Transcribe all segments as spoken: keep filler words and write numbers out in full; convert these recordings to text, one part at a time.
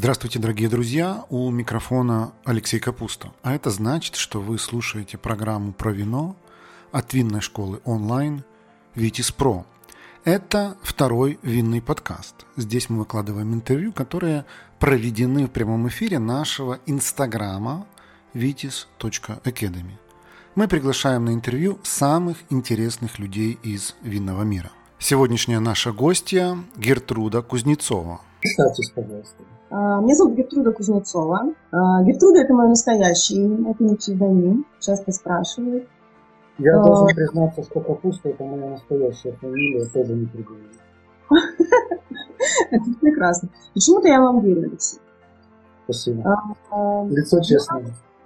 Здравствуйте, дорогие друзья! У микрофона Алексей Капуста. А это значит, что вы слушаете программу про вино от винной школы онлайн Vitis Pro. Это второй винный подкаст. Здесь мы выкладываем интервью, которые проведены в прямом эфире нашего инстаграма vitis точка academy. Мы приглашаем на интервью самых интересных людей из винного мира. Сегодняшняя наша гостья Гертруда Кузнецова. Представьтесь, пожалуйста. Меня зовут Гертруда Кузнецова. Гертруда – это мое настоящее имя, это не псевдоним, часто спрашивают. Я а... должен признаться, что Капуста – это моя настоящая фамилия, тоже не придумала. Это прекрасно. Почему-то я вам верю, Алексей. Спасибо. Лицо честное.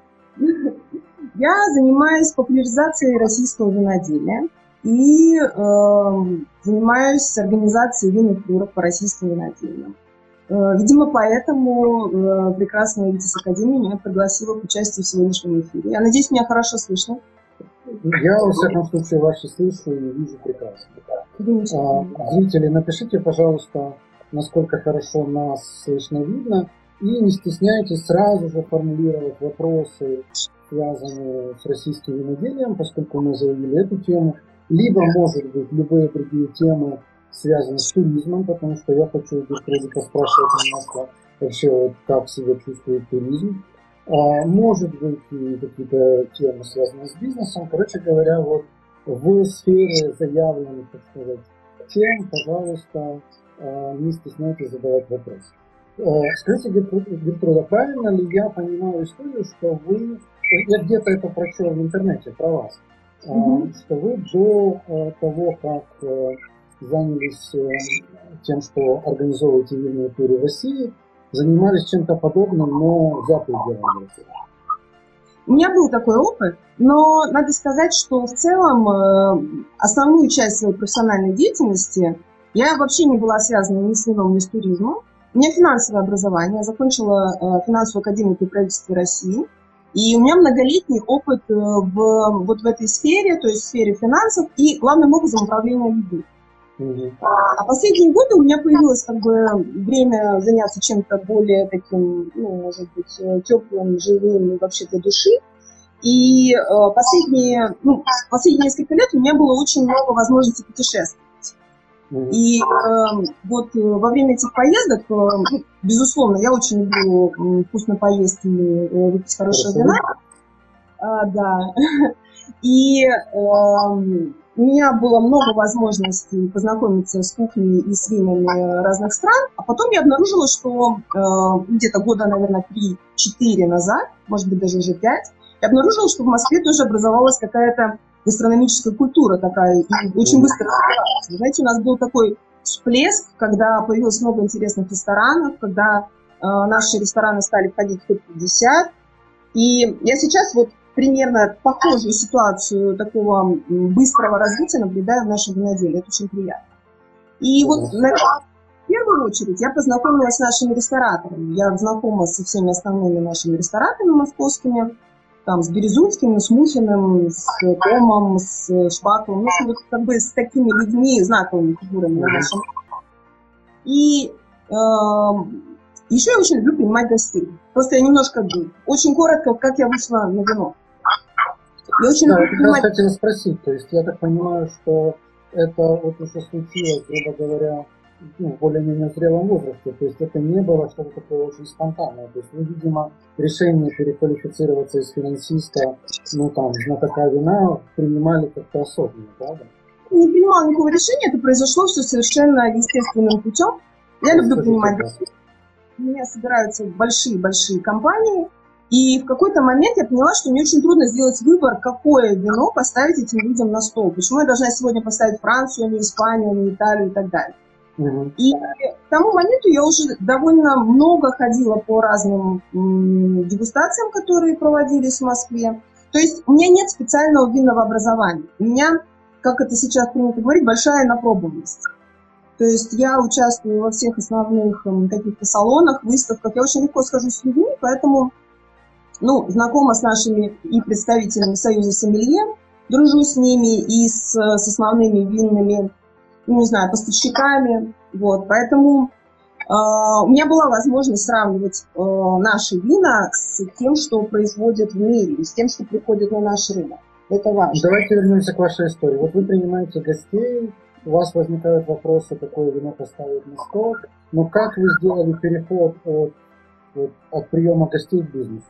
Я занимаюсь популяризацией российского виноделия и э, занимаюсь организацией винных туров по российскому виноделию. Э, видимо, поэтому э, прекрасная Vitis Академия меня пригласила к участию в сегодняшнем эфире. Я надеюсь, меня хорошо слышно. Я, во всяком случае, ваши слышу и вижу прекрасно. А, зрители, напишите, пожалуйста, насколько хорошо нас слышно видно. И не стесняйтесь сразу же формулировать вопросы, связанные с российским виноделием, поскольку мы заявили эту тему. Либо, может быть, любые другие темы, связанные с туризмом, потому что я хочу Гертруду поспрашивать немножко вообще, как себя чувствует туризм. А, может быть, и какие-то темы, связанные с бизнесом. Короче говоря, вот в сфере заявленных, так сказать, тем, пожалуйста, не стесняйтесь задавать вопросы. Скажите, Гертруда, правильно ли я понимаю историю, что вы, я где-то это прочел в интернете про вас, mm-hmm. что вы до того, как занялись тем, что организовываете винные туры в России, занимались чем-то подобным, но за пределами России? У меня был такой опыт, но надо сказать, что в целом основную часть своей профессиональной деятельности я вообще не была связана ни с вином, ни с туризмом. У меня финансовое образование, я закончила финансовую академию при правительстве России, и у меня многолетний опыт в, вот в этой сфере, то есть в сфере финансов и главным образом управления людьми. Mm-hmm. А последние годы у меня появилось как бы время заняться чем-то более таким, ну, может быть, теплым, живым и вообще для души. И последние, ну, последние несколько лет у меня было очень много возможностей путешествовать. И э, вот во время этих поездок, э, безусловно, я очень люблю вкусно поесть и э, выпить хорошего вина. А, да. И э, у меня было много возможностей познакомиться с кухней и с винами разных стран. А потом я обнаружила, что э, где-то года, наверное, три-четыре назад, может быть, даже уже пять, я обнаружила, что в Москве тоже образовалась какая-то гастрономическая культура такая, и очень быстро развивалась. Вы знаете, у нас был такой всплеск, когда появилось много интересных ресторанов, когда э, наши рестораны стали входить в топ пятьдесят. И я сейчас вот примерно похожую ситуацию такого быстрого развития наблюдаю в нашем виноделии. Это очень приятно. И вот наверное, в первую очередь я познакомилась с нашими рестораторами. Я знакома со всеми основными нашими рестораторами московскими. Там, с Березутским, с Мухиным, с Томом, с Шпаковым, ну, вот, как бы с такими людьми, знаковыми фигурами на нашем. И э, еще я очень люблю принимать гостей. Просто я немножко, очень коротко, как я вышла на вино. Я очень да, люблю принимать... Я хотела спросить, то есть я так понимаю, что это вот уже случилось, грубо говоря, ну, в более-менее зрелом возрасте, то есть это не было что-то такое очень спонтанное, то есть вы, видимо, решение переквалифицироваться из финансиста, ну там, знатока вина принимали как-то осознанно, правда? Не принимала никакого решения, это произошло все совершенно естественным путем. Я люблю принимать решения. У меня собираются большие-большие компании, и в какой-то момент я поняла, что мне очень трудно сделать выбор, какое вино поставить этим людям на стол. Почему я должна сегодня поставить Францию, а не Испанию, а не Италию и так далее. Uh-huh. И к тому моменту я уже довольно много ходила по разным м, дегустациям, которые проводились в Москве. То есть у меня нет специального винного образования. У меня, как это сейчас принято говорить, большая напробованность. То есть я участвую во всех основных м, каких-то салонах, выставках. Я очень легко схожу с людьми, поэтому ну, знакома с нашими и представителями Союза сомелье, дружу с ними и с, с основными винными, ну, не знаю, поставщиками, вот, поэтому у меня была возможность сравнивать наши вина с тем, что производят в мире, и с тем, что приходит на наш рынок. Это важно. Давайте вернемся к вашей истории. Вот вы принимаете гостей, у вас возникают вопросы, какое вино поставить на стол, но как вы сделали переход от, от, от приема гостей к бизнесу?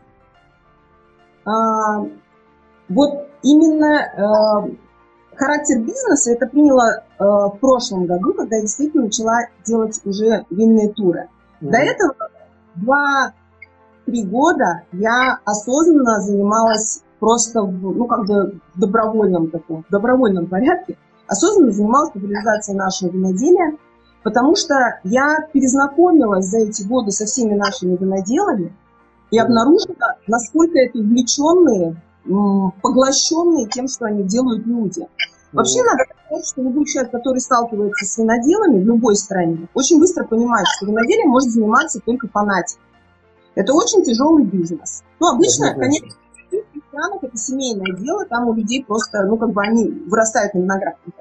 А, вот именно а, характер бизнеса это приняло а, в прошлом году, когда я действительно начала делать уже винные туры. Mm-hmm. До этого два-три года я осознанно занималась просто в, ну, как бы в добровольном таком, в добровольном порядке, осознанно занималась популяризацией нашего виноделия, потому что я перезнакомилась за эти годы со всеми нашими виноделами и обнаружила, насколько это увлеченные, поглощенные тем, что они делают люди. Вообще надо сказать, что любой человек, который сталкивается с виноделами в любой стране, очень быстро понимает, что виноделием может заниматься только фанатик. Это очень тяжелый бизнес. Ну, обычно, конечно, в странах это семейное дело, там у людей просто, ну, как бы они вырастают на виноградниках.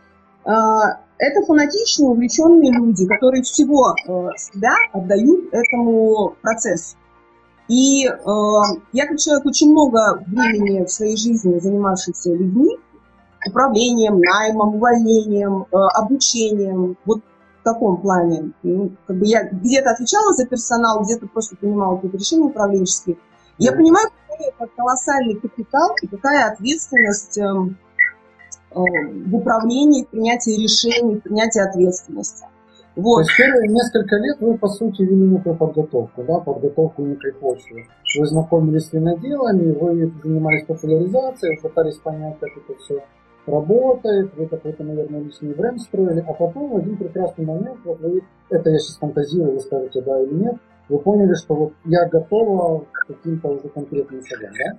Это фанатичные, увлеченные люди, которые всего себя отдают этому процессу. И э, я, как человек, очень много времени в своей жизни занимавшийся людьми, управлением, наймом, увольнением, э, обучением, вот в таком плане. Ну, как бы я где-то отвечала за персонал, где-то просто принимала какие-то решения управленческие. Я понимаю, какой это колоссальный капитал и какая ответственность э, э, в управлении, в принятии решений, в принятии ответственности. Вот. То есть первые несколько лет вы, по сути, вели некую подготовку, да, подготовку некой почвы. Вы знакомились с виноделами, вы занимались популяризацией, пытались понять, как это все работает, вы какой-то, наверное, личный бренд строили, а потом в один прекрасный момент, вот вы, это я сейчас фантазирую, вы скажете да или нет, вы поняли, что вот я готова к каким-то уже конкретным шагам, да?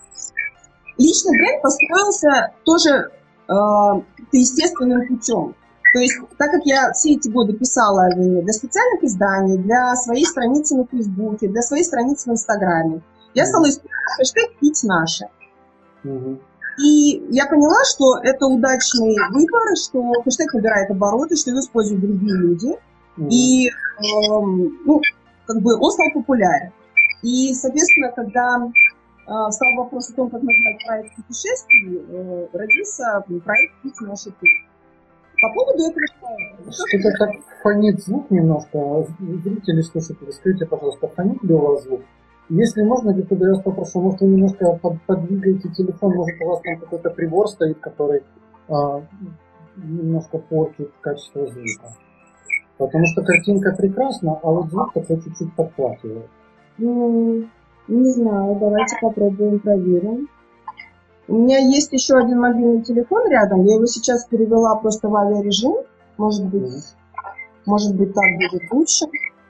Личный бренд построился тоже э, естественным путем. То есть, так как я все эти годы писала о вине для специальных изданий, для своей страницы на Фейсбуке, для своей страницы в Инстаграме, я стала использовать хэштег «Пить наше». Mm-hmm. И я поняла, что это удачный выбор, что хэштег набирает обороты, что его используют другие люди. Mm-hmm. И э, ну, как бы он стал популярен. И, соответственно, когда э, стал вопрос о том, как назвать проект путешествий, э, родился проект «Пить наше». По поводу этого... Что-то так фонит звук немножко. Зрители, слушатели, скажите, пожалуйста, фонит ли у вас звук? Если можно, где-то я вас попрошу, может, вы немножко под, подвигаете телефон, может, у вас там какой-то прибор стоит, который а, немножко портит качество звука. Потому что картинка прекрасна, а вот звук такой чуть-чуть подхватывает. Ну, не знаю, давайте попробуем, проверим. У меня есть еще один мобильный телефон рядом, я его сейчас перевела просто в авиарежим. Может быть, mm-hmm. может быть так будет лучше.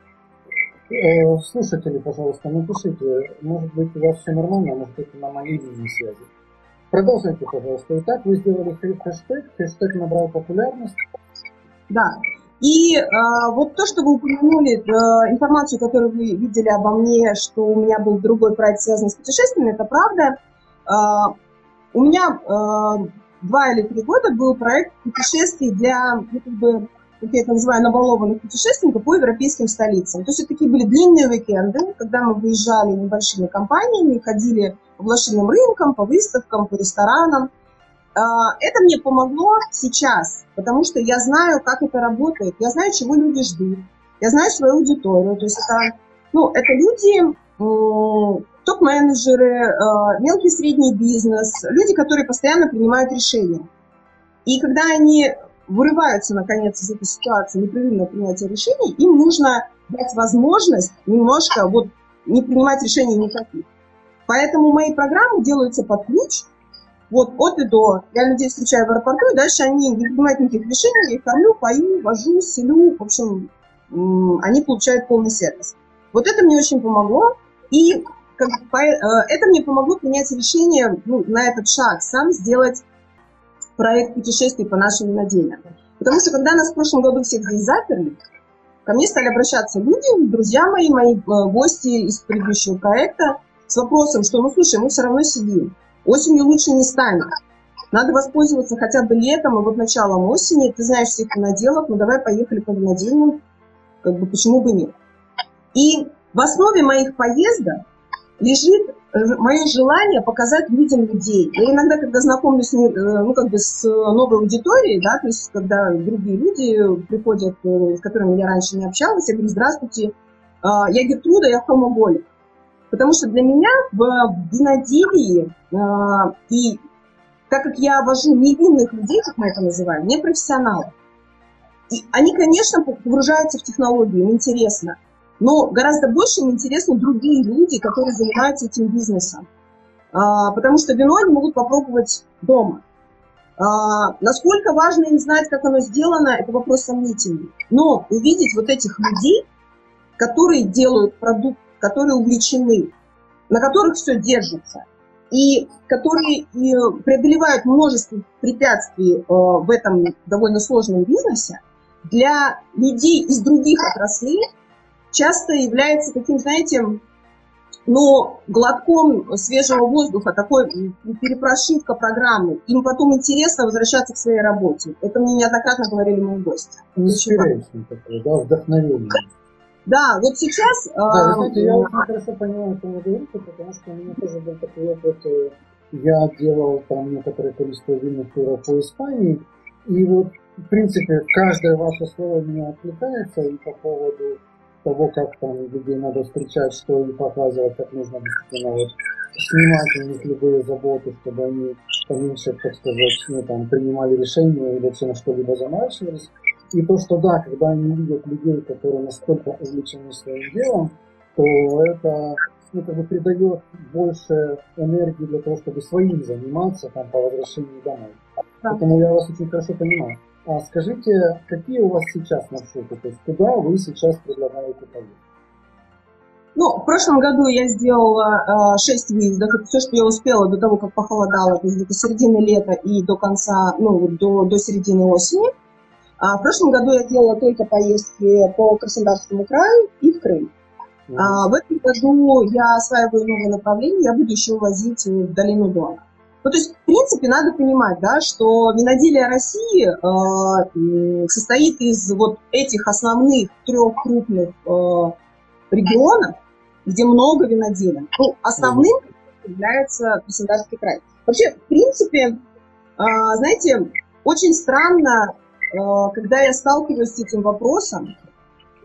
Э, слушатели, пожалуйста, напишите, может быть у вас все нормально, может это на моей линии связи. Продолжайте, пожалуйста. Итак, вы сделали хэштег, хэштег набрал популярность. Да. И э, вот то, что вы упомянули, э, информацию, которую вы видели обо мне, что у меня был другой проект, связанный с путешествиями, это правда. Э, У меня э, два или три года был проект путешествий для, ну, как бы, как я это называю, набалованных путешественников по европейским столицам. То есть это такие были длинные уикенды, когда мы выезжали небольшими компаниями, ходили по блошиным рынкам, по выставкам, по ресторанам. Э, это мне помогло сейчас, потому что я знаю, как это работает, я знаю, чего люди ждут, я знаю свою аудиторию. То есть это, ну, это люди... Э, топ-менеджеры, мелкий и средний бизнес, люди, которые постоянно принимают решения. И когда они вырываются, наконец, из этой ситуации непрерывного принятия решений, им нужно дать возможность немножко вот, не принимать решений никаких. Поэтому мои программы делаются под ключ, вот от и до. Я людей встречаю в аэропорту, и дальше они не принимают никаких решений, я их кормлю, пою, вожу, селю, в общем, они получают полный сервис. Вот это мне очень помогло, и это мне помогло принять решение, ну, на этот шаг, сам сделать проект путешествий по нашим винодельням. Потому что когда нас в прошлом году всех здесь заперли, ко мне стали обращаться люди, друзья мои, мои гости из предыдущего проекта, с вопросом, что, ну, слушай, мы все равно сидим, осенью лучше не станет. Надо воспользоваться хотя бы летом и вот началом осени, ты знаешь всех виноделов, ну давай поехали по винодельням. как бы почему бы нет. И в основе моих поездок лежит мое желание показать людям людей. Я иногда, когда знакомлюсь, ну, как бы с новой аудиторией, да, то есть когда другие люди приходят, с которыми я раньше не общалась, я говорю: здравствуйте, я Гертруда, я хомоголик. Потому что для меня в виноделии, и так как я вожу невинных людей, как мы это называем, не профессионалов, и они, конечно, погружаются в технологии, им интересно. Но гораздо больше им интересны другие люди, которые занимаются этим бизнесом. А, потому что вино они могут попробовать дома. А, насколько важно им знать, как оно сделано, это вопрос сомнительный. Но увидеть вот этих людей, которые делают продукт, которые увлечены, на которых все держится, и которые и преодолевают множество препятствий а, в этом довольно сложном бизнесе, для людей из других отраслей часто является таким, знаете, ну, глотком свежего воздуха, такой перепрошивка программы. Им потом интересно возвращаться к своей работе. Это мне неоднократно говорили мои гости. Инспирация такое, да, вдохновение. Да, вот сейчас... Да, вы знаете, я очень хорошо понимаю, что вы говорите, потому что у меня тоже был такой опыт. Я делал там некоторое количество винных туров по Испании, и вот, в принципе, каждое ваше слово меня откликается, и по поводу того, как там людей надо встречать, что им показывать, как нужно действительно вот снимать у них любые заботы, чтобы они поменьше, так сказать, ну, там, принимали решения или вообще на что-либо заморачивались. И то, что да, когда они видят людей, которые настолько увлечены своим делом, то это, ну, как бы придает больше энергии для того, чтобы своим заниматься там, по возвращении домой. Да. Поэтому я вас очень хорошо понимаю. А скажите, какие у вас сейчас маршруты? То есть куда вы сейчас предлагаете поехать? Ну, в прошлом году я сделала э, шесть выездов. Это все, что я успела до того, как похолодало, то есть до середины лета и до конца, ну, до, до середины осени. А в прошлом году я делала только поездки по Краснодарскому краю и в Крым. Mm-hmm. А в этом году я осваиваю новое направление, я буду еще возить в долину Дона. Ну, то есть, в принципе, надо понимать, да, что виноделие России э, состоит из вот этих основных трех крупных э, регионов, где много виноделин. Ну, основным является Краснодарский край. Вообще, в принципе, э, знаете, очень странно, э, когда я сталкиваюсь с этим вопросом э,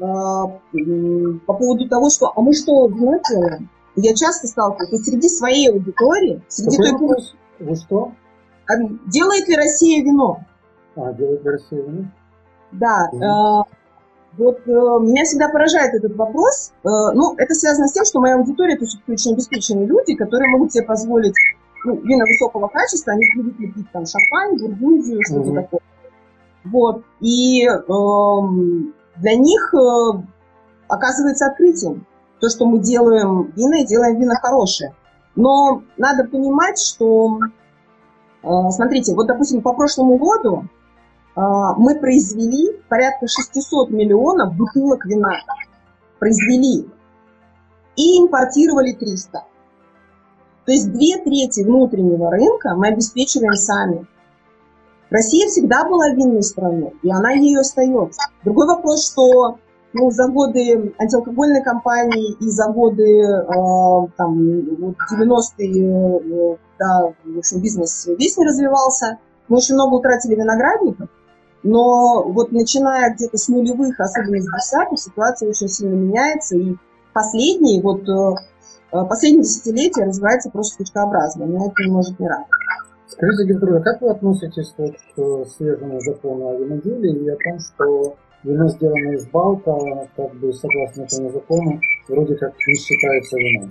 по поводу того, что «а мы что, вино делаем?» Я часто сталкиваюсь, то есть среди своей аудитории, среди Какой той вопрос? Вы что? Делает ли Россия вино? А, делает ли Россия вино? Да. Mm-hmm. Э, вот э, меня всегда поражает этот вопрос. Э, ну, это связано с тем, что моя аудитория, это все-таки очень обеспеченные люди, которые могут себе позволить ну, вина высокого качества, они привыкли пить там шампань, бургундию, что-то mm-hmm. такое. Вот. И э, для них э, оказывается открытием то, что мы делаем вина и делаем вина хорошие. Но надо понимать, что, э, смотрите, вот, допустим, по прошлому году э, мы произвели порядка шестьсот миллионов бутылок вина. Произвели. И импортировали триста. То есть две трети внутреннего рынка мы обеспечиваем сами. Россия всегда была винной страной, и она ею остается. Другой вопрос, что ну, заводы антиалкогольной компании и заводы э, там, вот девяностые, э, да, в общем, бизнес весь не развивался. Мы очень много утратили виноградников, но вот начиная где-то с нулевых, особенно с десятых, ситуация очень сильно меняется. И последние, вот, э, последние десятилетия развивается просто скачкообразно. Меня это не может не радовать. Скажите, Гертруда, как вы относитесь вот к свежему закону о виноделии и о том, что вино, сделанное из балка, как бы согласно этому закону, вроде как не считается вином?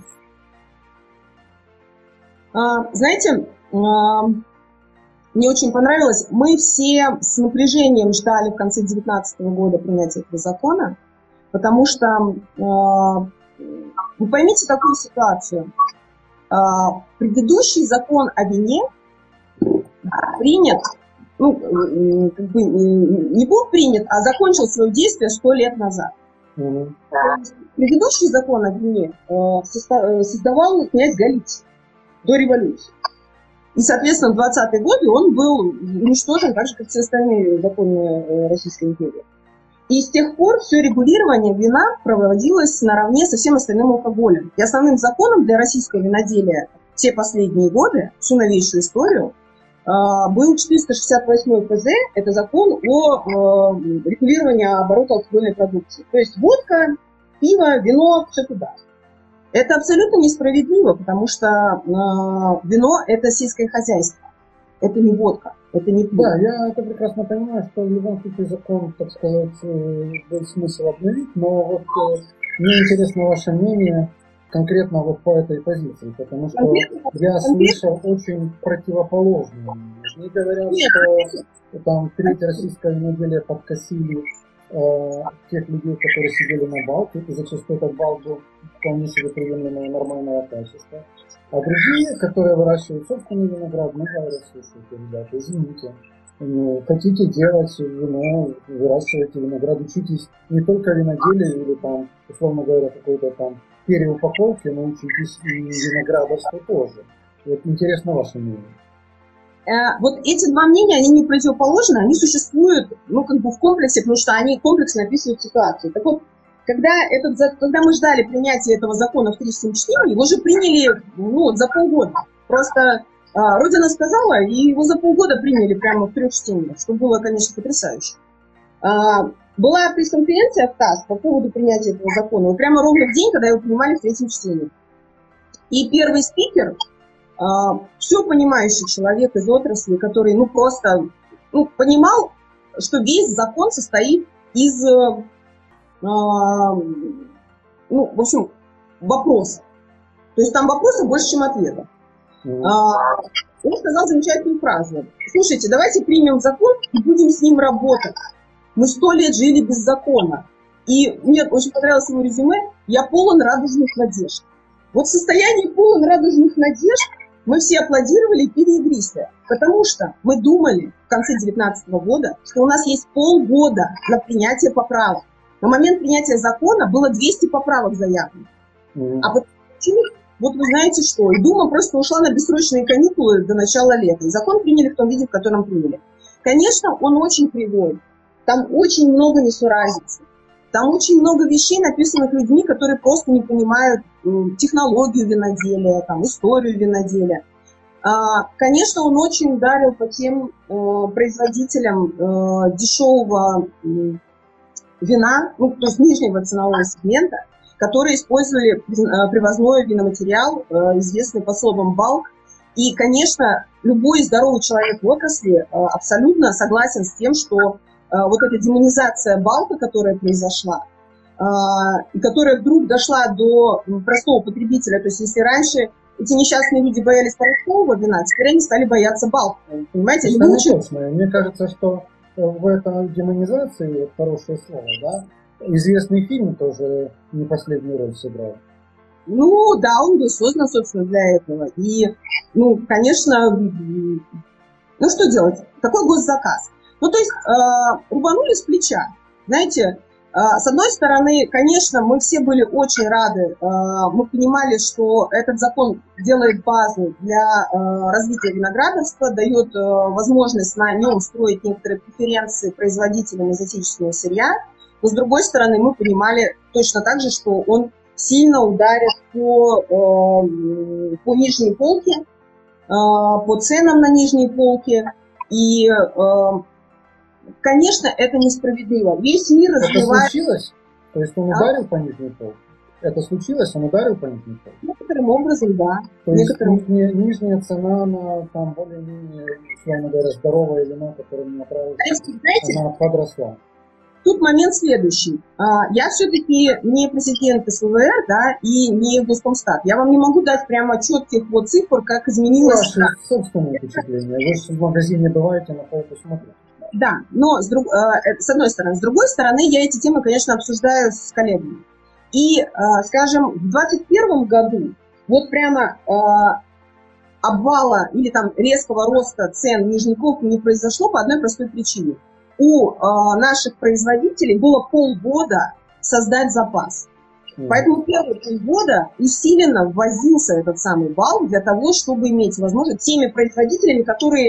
А, знаете, а, мне очень понравилось. Мы все с напряжением ждали в конце две тысячи девятнадцатого года принятия этого закона, потому что а, вы поймите такую ситуацию. А, предыдущий закон о вине принят, ну, как бы не был принят, а закончил свое действие сто лет назад. Mm-hmm. Предыдущий закон о вине создавал князь Голицын до революции. И, соответственно, в двадцатые годы он был уничтожен, так же, как все остальные законы Российской империи. И с тех пор все регулирование вина проводилось наравне со всем остальным алкоголем. И основным законом для российского виноделия все последние годы, всю новейшую историю, был четыреста шестьдесят восьмой ФЗ, это закон о регулировании оборота алкогольной продукции. То есть водка, пиво, вино, все туда. Это абсолютно несправедливо, потому что вино – это сельское хозяйство. Это не водка, это не пиво. Да, я это прекрасно понимаю, что в любом случае закон, так сказать, был смысл обновить, но вот мне интересно ваше мнение конкретно вот по этой позиции, потому что конкретно, я слышал очень противоположные. Мне говорят, что там треть российского виноделия подкосили э, тех людей, которые сидели на балке, и зачастую этот балк был вполне себе приемлемого и нормального качества. А другие, которые выращивают собственный виноград, ну, говорят, слушайте, ребята, извините, ну, хотите делать вино, выращивайте виноград, учитесь не только виноделию или там, условно говоря, какой-то там переупаковки, но учитесь и виноградарству тоже. Вот интересно ваше мнение. Вот эти два мнения, они не противоположны, они существуют, ну, как бы в комплексе, потому что они комплексно описывают ситуацию. Так вот, когда, этот, когда мы ждали принятия этого закона в тридцатом чтении, его же приняли, ну, за полгода. Просто а, Родина сказала, и его за полгода приняли прямо в трех чтениях, что было, конечно, потрясающе. А, была пресс-конференция в ТАСС по поводу принятия этого закона, вот прямо ровно в день, когда его принимали в третьем чтении. И первый спикер, а, все понимающий человек из отрасли, который, ну, просто, ну, понимал, что весь закон состоит из... ну, в общем, вопросов. То есть там вопросов больше, чем ответов. Mm-hmm. Он сказал замечательную фразу. Слушайте, давайте примем закон и будем с ним работать. Мы сто лет жили без закона. И мне очень понравилось его резюме. Я полон радужных надежд. Вот в состоянии полон радужных надежд мы все аплодировали и пили игристое. Потому что мы думали в конце две тысячи девятнадцатого года, что у нас есть полгода на принятие поправок. На момент принятия закона было двести поправок заявлено. Mm-hmm. А почему? Вот вы знаете что. И Дума просто ушла на бессрочные каникулы до начала лета. И закон приняли в том виде, в котором приняли. Конечно, он очень кривой. Там очень много несуразицы. Там очень много вещей, написанных людьми, которые просто не понимают технологию виноделия, там, историю виноделия. А, конечно, он очень ударил по тем э, производителям э, дешевого э, вина, ну, то есть нижнего ценового сегмента, которые использовали привозной виноматериал, известный под словом балк. И, конечно, любой здоровый человек в отрасли абсолютно согласен с тем, что вот эта демонизация балка, которая произошла, и которая вдруг дошла до простого потребителя, то есть если раньше эти несчастные люди боялись порошкового вина, теперь они стали бояться балка. Понимаете? Это не точно. Мне кажется, что в этой демонизации, хорошее слово, да, известный фильм тоже не последнюю роль сыграл. Ну, да, он был создан, собственно, для этого. И, ну, конечно, ну, что делать? Такой госзаказ. Ну, то есть, э, рубанули с плеча. Знаете, э, с одной стороны, конечно, мы все были очень рады. Э, мы понимали, что этот закон делает базу для э, развития виноградарства, дает э, возможность на нем строить некоторые преференции производителям из отечественного сырья. Но, с другой стороны, мы понимали точно так же, что он сильно ударит по, э, по нижней полке, э, по ценам на нижней полке. И, э, конечно, это несправедливо. Весь мир развивает... Это случилось? То есть он ударил а? по нижней полке? Это случилось? Он ударил по нижней полке? Некоторым образом, да. То Некоторым... есть нижняя, нижняя цена на там более-менее, условно говоря, здоровое вино, которое мне нравится, знаете, она подросла. Тут момент следующий. Я все-таки не президент СВР, да, и не Госкомстат. Я вам не могу дать прямо четких вот цифр, как изменилось... Ваши собственные впечатления. Вы же в магазине бываете, на полку смотрите. Да, но с, друг, с одной стороны. С другой стороны, я эти темы, конечно, обсуждаю с коллегами. И, скажем, в двадцать первом году вот прямо обвала или там резкого роста цен нижней полки не произошло по одной простой причине. У э, наших производителей было полгода создать запас. Mm-hmm. Поэтому первые полгода усиленно ввозился этот самый балк для того, чтобы иметь возможность теми производителями, которые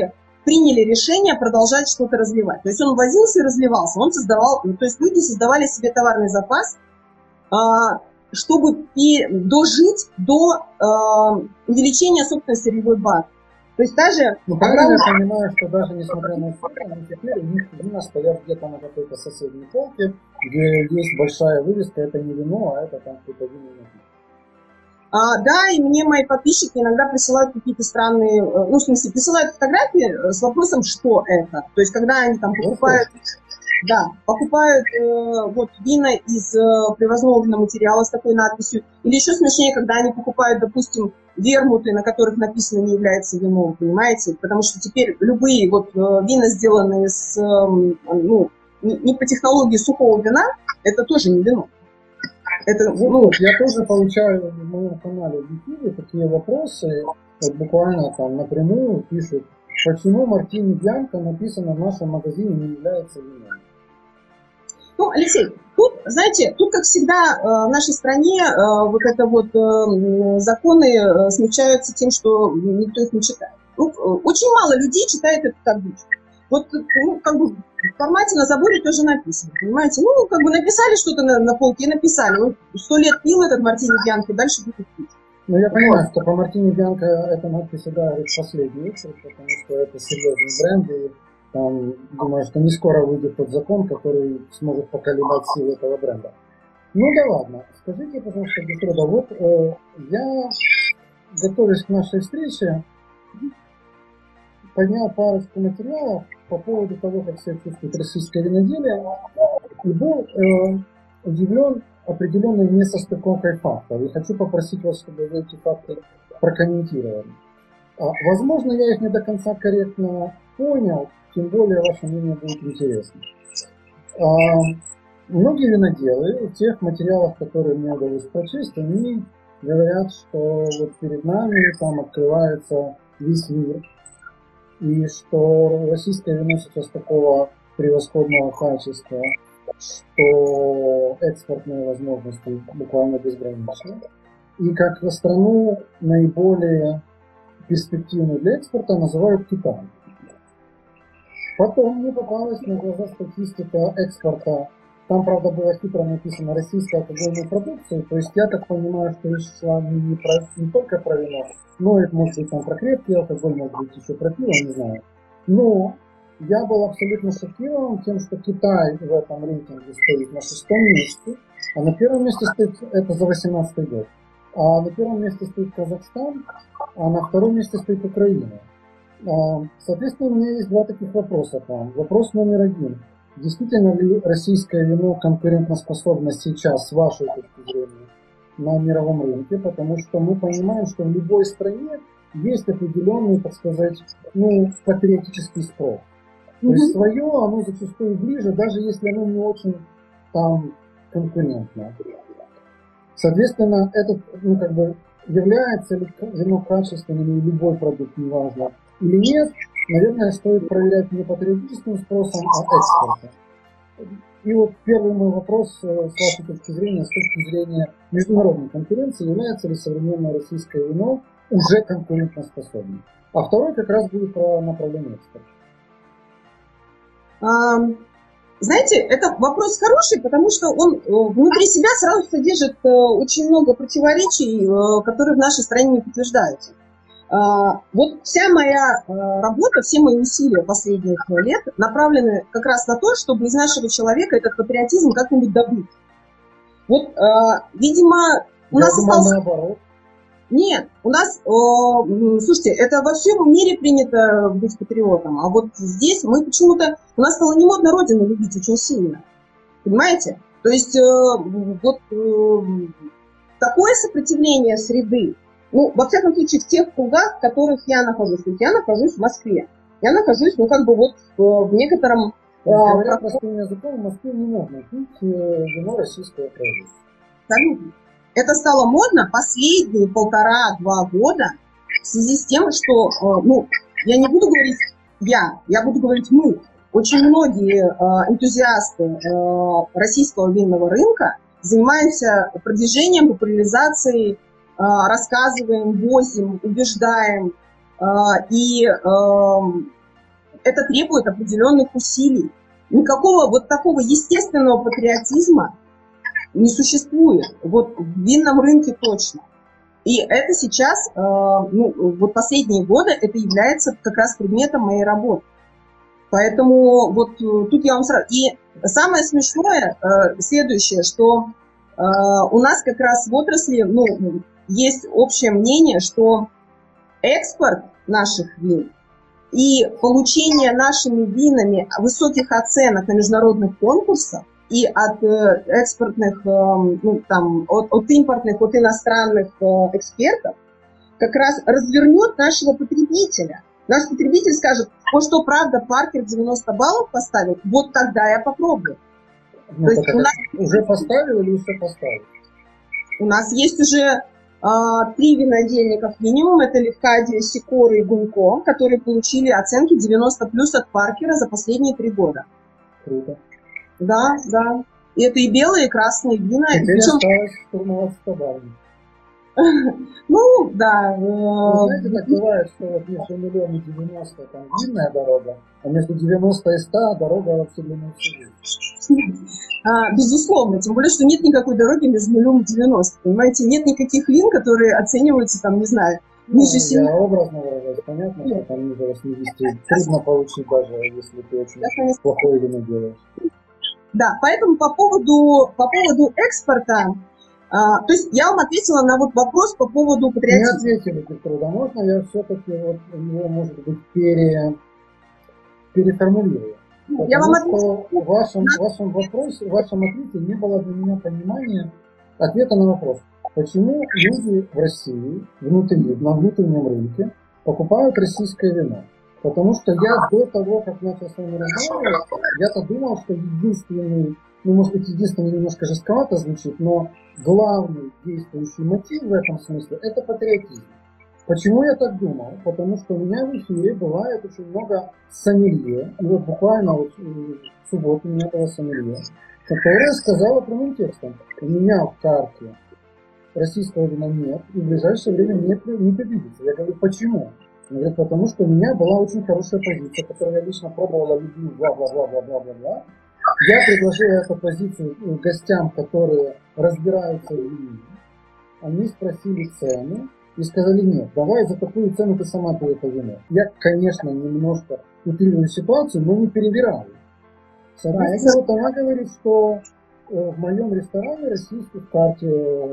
приняли решение продолжать что-то развивать. То есть он возился и разливался, он создавал, то есть люди создавали себе товарный запас, чтобы дожить до увеличения собственной сырьевой базы. То есть даже... Ну, правильно я понимаю, что даже несмотря на все, они теперь у них вина стоят где-то на какой-то соседней полке, где есть большая вывеска, это не вино, а это там какой-то винный напиток. А, да, и мне мои подписчики иногда присылают какие-то странные, ну, в смысле, присылают фотографии с вопросом, что это. То есть, когда они там покупают... Да, покупают э, вот вина из э, привозного материала с такой надписью. Или еще смешнее, когда они покупают, допустим, вермуты, на которых написано «не является вином», понимаете? Потому что теперь любые вот э, вина, сделанные с, э, ну, не, не по технологии сухого вина, это тоже не вино. Это, ну, я тоже получаю в моем канале в YouTube такие вопросы, вот буквально там напрямую пишут, почему мартини Бьянко написано в нашем магазине не является вином. Ну, Алексей, тут, знаете, тут, как всегда, в нашей стране вот это вот законы смягчаются тем, что никто их не читает. Ну, очень мало людей читает эту табличку. Вот, ну, как бы в формате на заборе тоже написано, понимаете? Ну, как бы написали что-то на, на полке и написали. Ну, сто лет пил этот мартини Бьянко, дальше будет пить. Ну, я понимаю, что по мартини Бьянко эта надпись ударит в последнюю очередь, потому что это серьезный бренд, и там, думаю, что не скоро выйдет тот закон, который сможет поколебать силу этого бренда. Ну да ладно, скажите, пожалуйста, Гертруда, вот э, я, готовясь к нашей встрече, поднял парочку материалов по поводу того, как себя чувствует российское виноделие, и был э, удивлен определенной несостыковкой фактов. И хочу попросить вас, чтобы вы эти факты прокомментировали. А, возможно, я их не до конца корректно понял, тем более ваше мнение будет интересно. А, многие виноделы в тех материалах, которые мне удалось прочесть, они говорят, что вот перед нами там открывается весь мир, и что российское вино сейчас такого превосходного качества, что экспортные возможности буквально безграничны. И как страну наиболее перспективную для экспорта называют Китай. Потом мне попалась на глаза статистика экспорта. Там, правда, было хитро написано «российская алкогольная продукция». То есть я так понимаю, что речь шла не, про, не только про вино, но это может быть там про крепкий алкоголь, может быть еще про пиво, не знаю. Но я был абсолютно шокирован тем, что Китай в этом рейтинге стоит на шестом месте, а на первом месте стоит, это за восемнадцатый год, а на первом месте стоит Казахстан, а на втором месте стоит Украина. Соответственно, у меня есть два таких вопроса к вам. Вопрос номер один. Действительно ли российское вино конкурентоспособно сейчас, с вашей точки зрения, на мировом рынке? Потому что мы понимаем, что в любой стране есть определенный, так сказать, ну, патриотический спрос. То есть свое, оно зачастую ближе, даже если оно не очень там конкурентное. Соответственно, этот, ну, как бы, является ли вино качественным или любой продукт, неважно, или нет, наверное, стоит проверять не патриотическим спросом, а экспортом. И вот первый мой вопрос, с вашей точки зрения, с точки зрения международной конкуренции, является ли современное российское вино уже конкурентоспособным? А второй как раз будет про направление экспорта. Знаете, это вопрос хороший, потому что он внутри себя сразу содержит очень много противоречий, которые в нашей стране не подтверждаются. Вот вся моя работа, все мои усилия последних лет направлены как раз на то, чтобы из нашего человека этот патриотизм как-нибудь добыть. Вот, видимо, у нас остался... наоборот. Нет, у нас, э, слушайте, это во всем мире принято быть патриотом, а вот здесь мы почему-то, у нас стало не модно родину любить очень сильно, понимаете? То есть э, вот э, такое сопротивление среды, ну, во всяком случае, в тех кругах, в которых я нахожусь, то есть я нахожусь в Москве, я нахожусь, ну, как бы вот в некотором... Э, Говоря простым языком, в Москве не можно пить вино российского производства. Абсолютно. Это стало модно последние полтора-два года в связи с тем, что, ну, я не буду говорить я, я буду говорить мы. Очень многие энтузиасты российского винного рынка занимаемся продвижением, популяризацией, рассказываем, возим, убеждаем. И это требует определенных усилий. Никакого вот такого естественного патриотизма не существует. Вот в винном рынке точно. И это сейчас, ну, вот последние годы, это является как раз предметом моей работы. Поэтому вот тут я вам сразу... И самое смешное следующее, что у нас как раз в отрасли, ну, есть общее мнение, что экспорт наших вин и получение нашими винами высоких оценок на международных конкурсах и от э, экспортных, э, ну, там, от, от импортных, от иностранных э, экспертов как раз развернет нашего потребителя. Наш потребитель скажет, вот что правда, Паркер девяносто баллов поставил, вот тогда я попробую. Ну, То есть у нас... Уже поставил или еще поставил? У нас есть уже а, три винодельников минимум, это Левкадия, Сикор и Гунько, которые получили оценки девяносто плюс от Паркера за последние три года. Круто. Да, да. И это и белые, и красные вина. Теперь Причем... осталось штурмовать стабарни. Ну, да. Вы знаете, так бывает, что вот между нулем и девяносто там длинная дорога, а между девяносто и ста дорога вообще длинная. А, безусловно, тем более, что нет никакой дороги между нулем и девяносто. Понимаете, нет никаких вин, которые оцениваются, там, не знаю, ниже ну, семи. Я образно выражаюсь, понятно, что там ниже восьмидесяти трудно получить, даже если ты очень да, плохое вино делаешь. Да, поэтому по поводу, по поводу экспорта, а, то есть я вам ответила на вот вопрос по поводу патриотизма. Не ответили, Петруda, можно я все-таки вот его, может быть, пере, переформулирую? Потому я вам что в вашем, в вашем вопросе, в вашем ответе не было для меня понимания ответа на вопрос, почему люди в России внутри, на внутреннем рынке покупают российское вино. Потому что я до того, как начал с вами разговаривать, я-то думал, что единственный, ну, может быть, единственный немножко жестковато звучит, но главный действующий мотив в этом смысле – это патриотизм. Почему я так думал? Потому что у меня в эфире бывает очень много сомелье, и вот буквально вот в субботу у меня было сомелье, которая сказала прямым текстом: у меня в карте российского вина нет, и в ближайшее время нет, не предвидится. Я говорю, почему? Он говорит, потому что у меня была очень хорошая позиция, которую я лично пробовала, люблю, бла-бла-бла-бла-бла-бла-бла. Я предложила эту позицию гостям, которые разбираются в вине. Они спросили цену и сказали, нет, давай за такую цену ты сама пей это вино. Я, конечно, немножко утрирую ситуацию, но не перебираю. Соответственно, вот она говорит, что в моем ресторане российской в карте,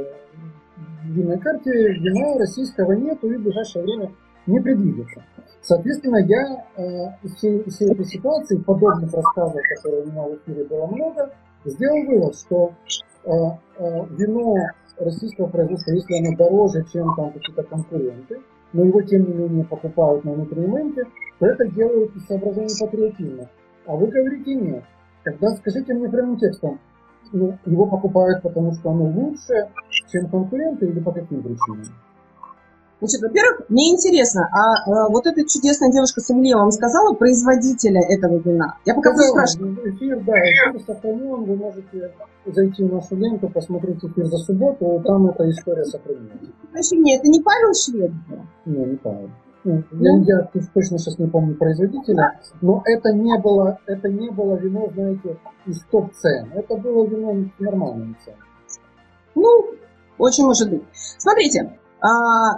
в винной карте вина российского нету и в ближайшее время не предвидится. Соответственно, я э, из всей, из всей этой ситуации, подобных рассказов, которые у меня в эфире было много, сделал вывод, что э, э, вино российского производства, если оно дороже, чем там какие-то конкуренты, но его тем не менее покупают на внутреннем рынке, то это делают из соображений патриотизма. А вы говорите нет. Тогда скажите мне прямым текстом, ну, его покупают потому, что оно лучше, чем конкуренты, или по каким причинам? Значит, во-первых, мне интересно, а э, вот эта чудесная девушка сомелье вам сказала производителя этого вина? Я пока буду спрашивать. Эфир, да, эфир сохранен, вы можете зайти в нашу ленту, посмотреть эфир за субботу, там эта история сохранена. Значит, нет, это не Павел Швед? Не, не Павел. Ну, я, я точно сейчас не помню производителя, но это не было, это не было вино, знаете, из топ-цен. Это было вино нормальным цен. Ну, очень может быть. Смотрите, а,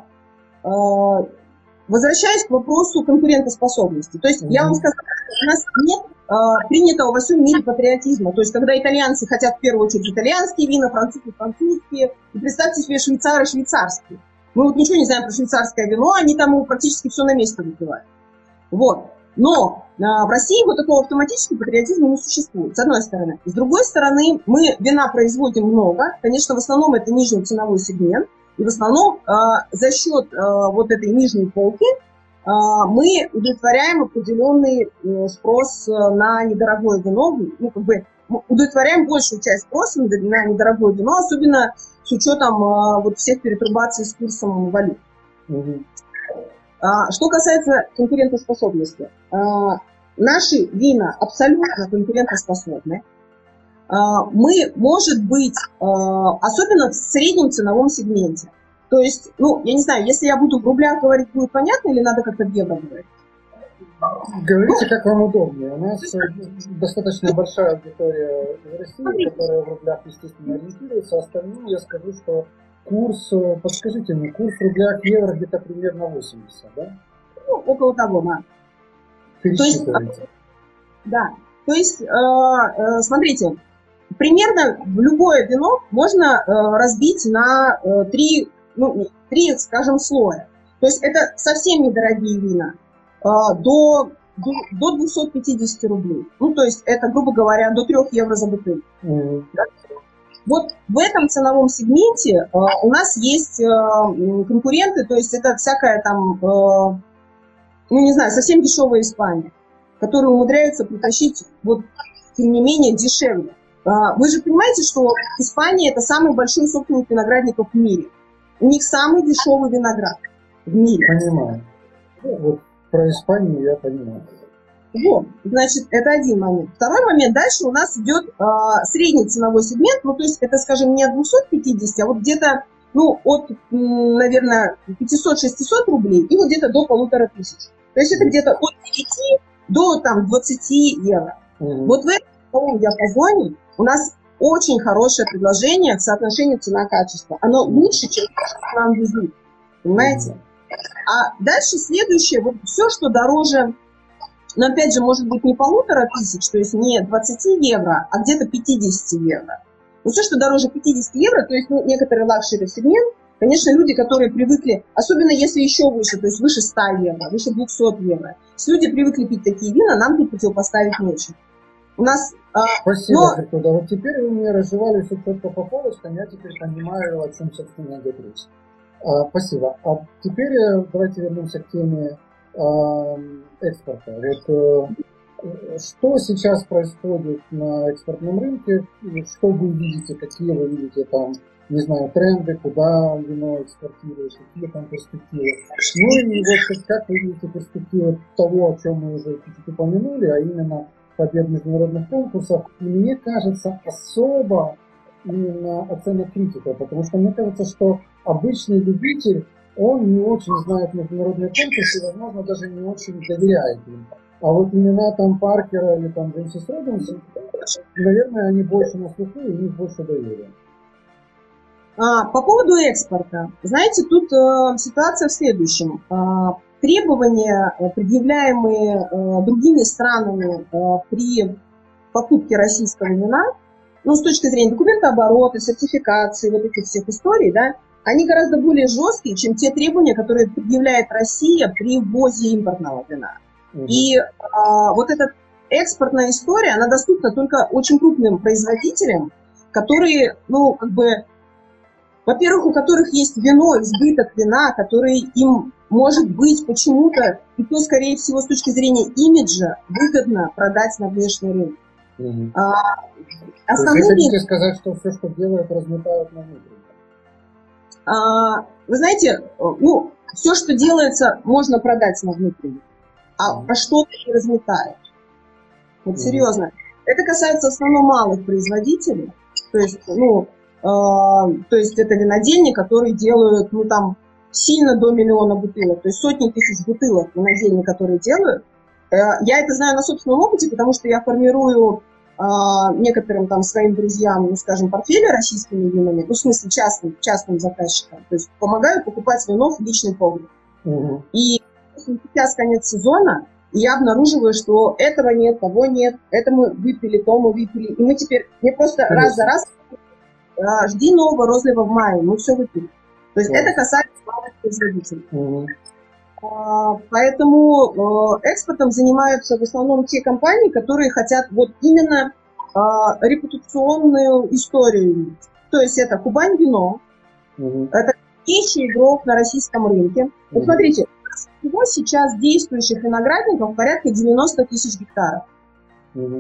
а, возвращаясь к вопросу конкурентоспособности. То есть mm-hmm. я вам сказала, у нас нет а, принятого во всем мире патриотизма. То есть когда итальянцы хотят в первую очередь итальянские вина, французы французские, и представьте себе швейцары швейцарские. Мы вот ничего не знаем про швейцарское вино, они там его практически все на месте выпивают. Вот. Но а, в России вот такого автоматического патриотизма не существует, с одной стороны. С другой стороны, мы вина производим много. Конечно, в основном это нижний ценовой сегмент. И в основном а, за счет а, вот этой нижней полки а, мы удовлетворяем определенный а, спрос на недорогое вино. Ну, как бы удовлетворяем большую часть спроса на недорогое вино, особенно с учетом а, вот всех перетрубаций с курсом валют. Угу. А, что касается конкурентоспособности, а, наши вина абсолютно конкурентоспособны. А, мы, может быть, а, особенно в среднем ценовом сегменте. То есть, ну, я не знаю, если я буду в рублях говорить, будет понятно или надо как-то в евро говорить? Говорите, как вам удобнее. У нас достаточно большая аудитория в России, которая в рублях, естественно, ориентируется. Остальным я скажу, что курс, подскажите мне, курс в рублях евро где-то примерно восемьдесят, да? Ну, около того, да. Пересчитывайте. То есть, да. То есть, э, э, смотрите, примерно любое вино можно э, разбить на э, три, ну, три, скажем, слоя. То есть это совсем недорогие вина. До, до, до двухсот пятидесяти рублей. Ну, то есть это, грубо говоря, до трёх евро за бутылку. Mm-hmm. Вот в этом ценовом сегменте э, у нас есть э, конкуренты, то есть это всякая там, э, ну, не знаю, совсем дешевая Испания, которые умудряются притащить, вот, тем не менее, дешевле. Э, вы же понимаете, что Испания – это самый большой собственник виноградников в мире. У них самый дешевый виноград в мире. Понимаю. Вот. Про Испанию я понимаю. Вот, значит, это один момент. Второй момент, дальше у нас идет э, средний ценовой сегмент, ну, то есть это, скажем, не от двухсот пятидесяти, а вот где-то, ну, от, наверное, пятисот-шестисот рублей и вот где-то до полутора тысяч. То есть это где-то от девяти до, там, двадцати евро. Mm-hmm. Вот в этом диапазоне у нас очень хорошее предложение в соотношении цена-качество. Оно лучше, чем нам везут, понимаете? Mm-hmm. А дальше следующее, вот все, что дороже, но опять же, может быть, не полутора тысяч, то есть не двадцати евро, а где-то пятидесяти евро. Но все, что дороже пятидесяти евро, то есть ну, некоторый лакшери сегмент, конечно, люди, которые привыкли, особенно если еще выше, то есть выше ста евро, выше двухсот евро. Если люди привыкли пить такие вина, нам тут противопоставить нечего. У нас... Спасибо, но... Фрикуда. Вот теперь вы мне разжевали все четко по полочкам, я теперь понимаю, о чем, собственно, идет речь. А, спасибо. А теперь давайте вернемся к теме э, экспорта. Вот, э, что сейчас происходит на экспортном рынке? Что вы видите, какие вы видите там, не знаю, тренды, куда вино экспортируют, какие там перспективы? Ну и вот как вы видите перспективы того, о чем мы уже чуть-чуть упомянули, а именно побед в международных конкурсах? И мне кажется, особо именно оценок критика, потому что мне кажется, что обычный любитель, он не очень знает международные конкурсы, и, возможно, даже не очень доверяет им. А вот имена там Паркера или там Джеймса Родинса, наверное, они больше на слуху, и у них больше доверия. А, по поводу экспорта. Знаете, тут э, ситуация в следующем. А, требования, предъявляемые э, другими странами э, при покупке российского вина, ну, с точки зрения документооборота, сертификации, вот этих всех историй, да, они гораздо более жесткие, чем те требования, которые предъявляет Россия при ввозе импортного вина. Mm-hmm. И а, вот эта экспортная история, она доступна только очень крупным производителям, которые, ну, как бы, во-первых, у которых есть вино, избыток вина, который им, может быть, почему-то, и то, скорее всего, с точки зрения имиджа, выгодно продать на внешний рынок. Mm-hmm. А, основные... Вы хотите сказать, что все, что делают, разметают на внутреннем? А, вы знаете, ну, все, что делается, можно продать на внутреннем, а, а что-то не разметают. Вот mm-hmm. серьезно. Это касается в основном малых производителей, то есть, ну, э, то есть это винодельни, которые делают, ну, там, сильно до миллиона бутылок, то есть сотни тысяч бутылок винодельни, которые делают. Я это знаю на собственном опыте, потому что я формирую э, некоторым там своим друзьям, ну, скажем, портфели российскими винами, ну, в смысле частным, частным заказчикам. То есть помогаю покупать вино в личный погреб. Угу. И сейчас конец сезона, и я обнаруживаю, что этого нет, того нет, это мы выпили, то мы выпили. И мы теперь, мне просто Конечно. раз за раз э, жди нового розлива в мае, мы все выпили. То есть Конечно. это касается малых производителей. Угу. Поэтому экспортом занимаются в основном те компании, которые хотят вот именно репутационную историю иметь. То есть это Кубань Вино, угу. это крупнейший игрок на российском рынке. Угу. Вот смотрите, всего сейчас действующих виноградников порядка девяносто тысяч гектаров. Угу.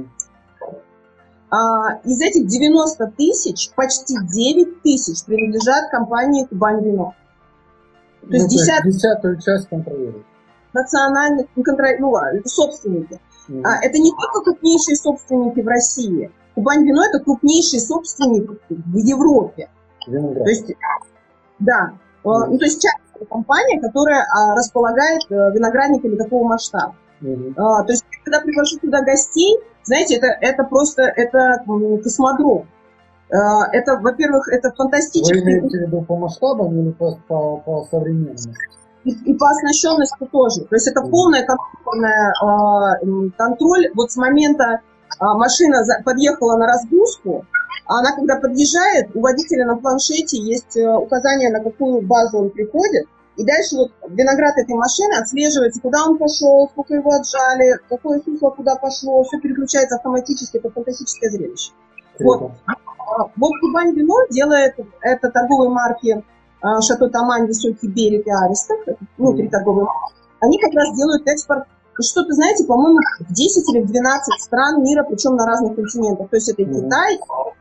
Из этих девяноста тысяч почти девять тысяч принадлежат компании Кубань Вино. То есть, ну, десят... десятую часть контролируют. Национальных, контроль... ну, собственники. Mm-hmm. А, это не только крупнейшие собственники в России. Кубань Вино – это крупнейший собственник в Европе. Виноград. То есть, да. Mm-hmm. Ну, то есть частная компания, которая а, располагает а, виноградниками такого масштаба. Mm-hmm. А, то есть, когда привожу туда гостей, знаете, это, это просто это космодром. А, это, во-первых, это фантастически... Вы имеете в виду по масштабам или по, по, по современности? И, и по оснащенности тоже. То есть это mm-hmm. полная контрольная, а, контроль. Вот с момента а, машина за, подъехала на разгрузку, а она, когда подъезжает, у водителя на планшете есть указание, на какую базу он приходит. И дальше вот виноград этой машины отслеживается, куда он пошел, сколько его отжали, какое сусло куда пошло, все переключается автоматически, это фантастическое зрелище. Вот, вот Кубань Вино делает это торговые марки Шато Тамань, Высокий берег и Аристов, внутри торговые марки. Они как раз делают экспорт, что-то, знаете, по-моему, в десять или в двенадцать стран мира, причем на разных континентах. То есть это и Китай,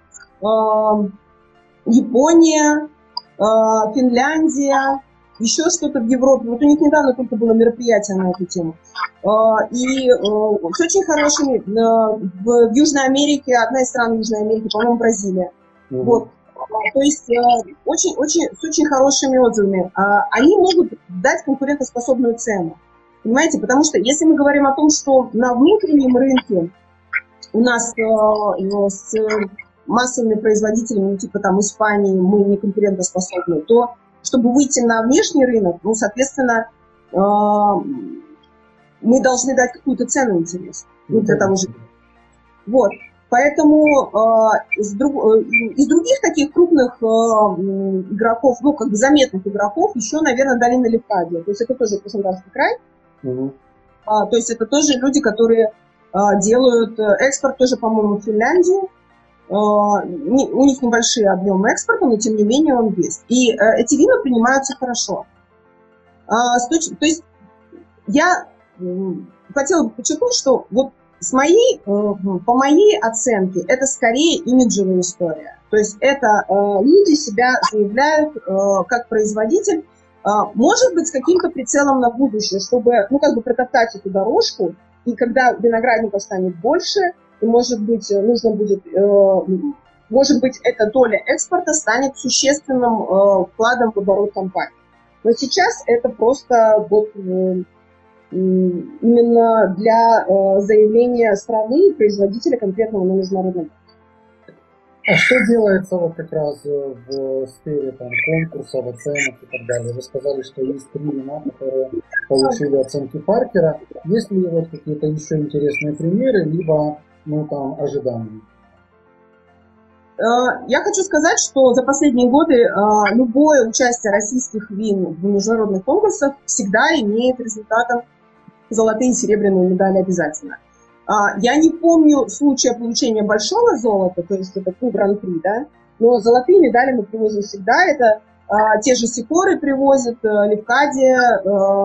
Япония, Финляндия, еще что-то в Европе. Вот у них недавно только было мероприятие на эту тему. И с очень хорошими... В Южной Америке, одна из стран Южной Америки, по-моему, Бразилия. Mm-hmm. Вот. То есть очень, очень, с очень хорошими отзывами. Они могут дать конкурентоспособную цену. Понимаете? Потому что если мы говорим о том, что на внутреннем рынке у нас с массовыми производителями, типа там Испании, мы не конкурентоспособны, то чтобы выйти на внешний рынок, ну, соответственно, э, мы должны дать какую-то цену интересную ну, для того же. Вот. Поэтому э, из, друг, э, из других таких крупных э, игроков, ну, как бы заметных игроков, еще, наверное, долина Левкадия. То есть это тоже Краснодарский край. Mm-hmm. А, то есть это тоже люди, которые а, делают экспорт, тоже, по-моему, в Финляндию. Uh, не, у них небольшие объемы экспорта, но тем не менее он есть. И uh, эти вина принимаются хорошо. Uh, точ... То есть я uh, хотела бы подчеркнуть, что вот с моей, uh, по моей оценке это скорее имиджевая история. То есть это uh, люди себя заявляют uh, как производитель, uh, может быть, с каким-то прицелом на будущее, чтобы ну, как бы протоптать эту дорожку, и когда виноградников станет больше, и, может быть, нужно будет, э, может быть, эта доля экспорта станет существенным э, вкладом в оборот компании. Но сейчас это просто вот, э, именно для э, заявления страны и производителя конкретного на международном рынке. А что делается вот как раз в сфере там, конкурсов, оценок и так далее? Вы сказали, что есть три вина, которые получили оценки Паркера. Есть ли вот какие-то еще интересные примеры, либо ну, там, ожиданий? Я хочу сказать, что за последние годы любое участие российских вин в международных конкурсах всегда имеет результатом золотые и серебряные медали обязательно. Я не помню случая получения большого золота, то есть это ну, гран-при, да, но золотые медали мы привозим всегда. Это те же Сикоры привозят, Левкадия,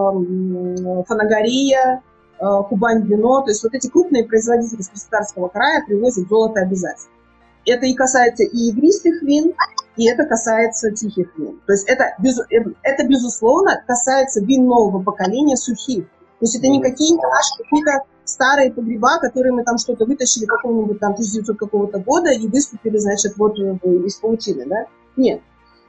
Фанагория, Кубань Вино, то есть вот эти крупные производители с Краснодарского края привозят золото обязательно. Это и касается и игристых вин, и это касается тихих вин. То есть это, это безусловно касается вин нового поколения сухих. То есть это не какие-то наши какие-то старые погреба, которые мы там что-то вытащили какого-нибудь там тысяча девятисотого какого-то года и выступили, значит, вот из паутины, да? Нет.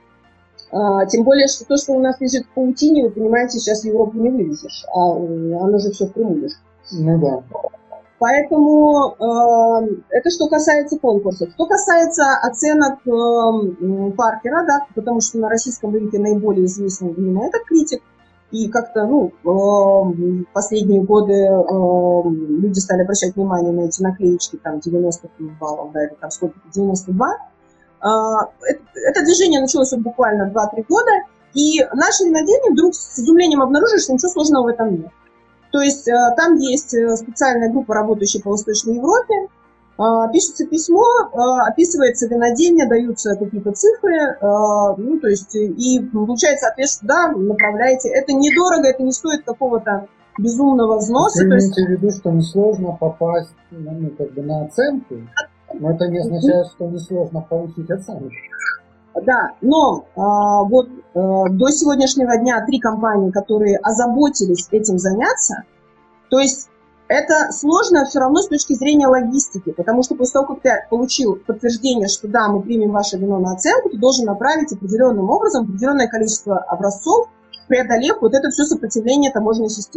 А, тем более, что то, что у нас лежит в паутине, вы понимаете, сейчас в Европу не вывезешь, а оно же все в Крыму лежит. Ну да. Поэтому э, это что касается конкурсов. Что касается оценок э, Паркера, да, потому что на российском рынке наиболее известен именно этот критик, и как-то, ну, э, последние годы э, люди стали обращать внимание на эти наклеечки, там, девяносто баллов, да, или там сколько-то, девяносто два. Это, это движение началось вот буквально два-три года, и наши винодельни вдруг с изумлением обнаружили, что ничего сложного в этом нет. То есть там есть специальная группа, работающая по Восточной Европе, пишется письмо, описывается винодельня, даются какие-то цифры, ну, то есть, и получается ответ, что да, направляете. Это недорого, это не стоит какого-то безумного взноса. Вы имеете в виду, что несложно попасть ну, как бы на оценку? Но это не означает, что несложно получить оценку. Да, но а, вот а, до сегодняшнего дня три компании, которые озаботились этим заняться, то есть это сложно все равно с точки зрения логистики, потому что после того, как ты получил подтверждение, что да, мы примем ваше вино на оценку, ты должен направить определенным образом определенное количество образцов, преодолев вот это все сопротивление таможенной системы.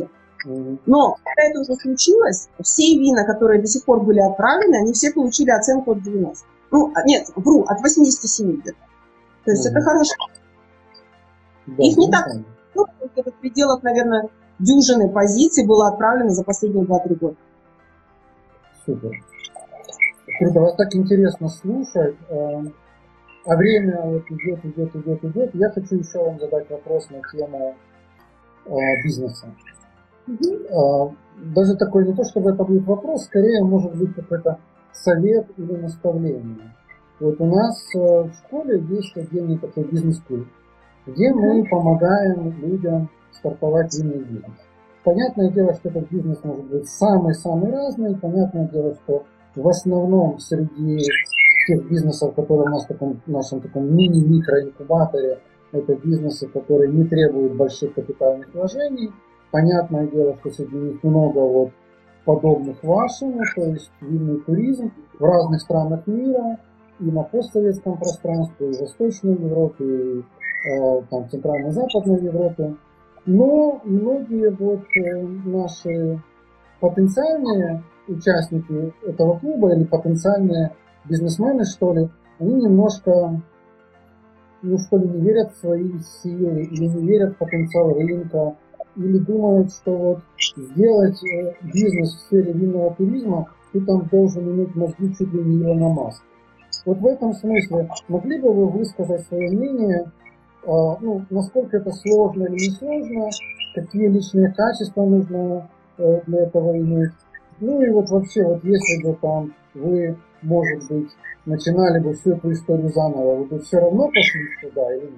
Но когда это уже случилось, все вина, которые до сих пор были отправлены, они все получили оценку от девяноста. Ну, нет, вру, от восьмидесяти семи где-то. То есть угу. это хорошо. Да, их не так много, это в пределах, наверное, дюжины позиций было отправлено за последние два-три года. Супер. Круто, вас так интересно слушать. А время вот идет, идет, идет, идет. Я хочу еще вам задать вопрос на тему бизнеса. Mm-hmm. Даже такой, не то чтобы это будет вопрос, скорее может быть какой-то совет или наставление. Вот у нас в школе есть отдельный такой бизнес-клуб, где мы помогаем людям стартовать винный бизнес. Понятное дело, что этот бизнес может быть самый-самый разный. Понятное дело, что в основном среди тех бизнесов, которые у нас в, таком, в нашем таком мини-микро-инкубаторе, это бизнесы, которые не требуют больших капитальных вложений. Понятное дело, что среди них много вот подобных вашему, то есть винный туризм в разных странах мира, и на постсоветском пространстве, и в Восточной Европе, и э, там, в Центральной и Западной Европе. Но многие вот э, наши потенциальные участники этого клуба или потенциальные бизнесмены, что ли, они немножко, ну что ли, не верят в свои силы или не верят в потенциал рынка, или думают, что вот сделать бизнес в сфере винного туризма, ты там должен иметь мозги чуть ли не Илона Маска. Вот в этом смысле могли бы вы высказать свое мнение, ну, насколько это сложно или не сложно, какие личные качества нужно для этого иметь. Ну и вот вообще, вот если бы там вы, может быть, начинали бы всю эту историю заново, вы бы все равно пошли туда или